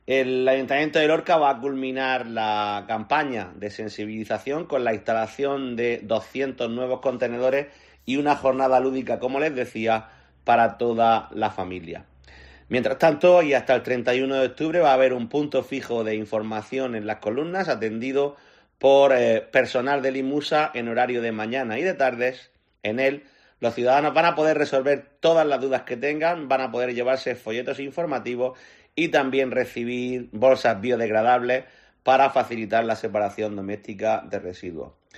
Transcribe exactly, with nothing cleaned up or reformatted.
El Ayuntamiento de Lorca va a culminar la campaña de sensibilización con la instalación de doscientos nuevos contenedores y una jornada lúdica, como les decía, para toda la familia. Mientras tanto, y hasta el treinta y uno de octubre va a haber un punto fijo de información en las columnas atendido por eh, personal del IMUSA en horario de mañana y de tardes. En él, los ciudadanos van a poder resolver todas las dudas que tengan, van a poder llevarse folletos informativos y también recibir bolsas biodegradables para facilitar la separación doméstica de residuos.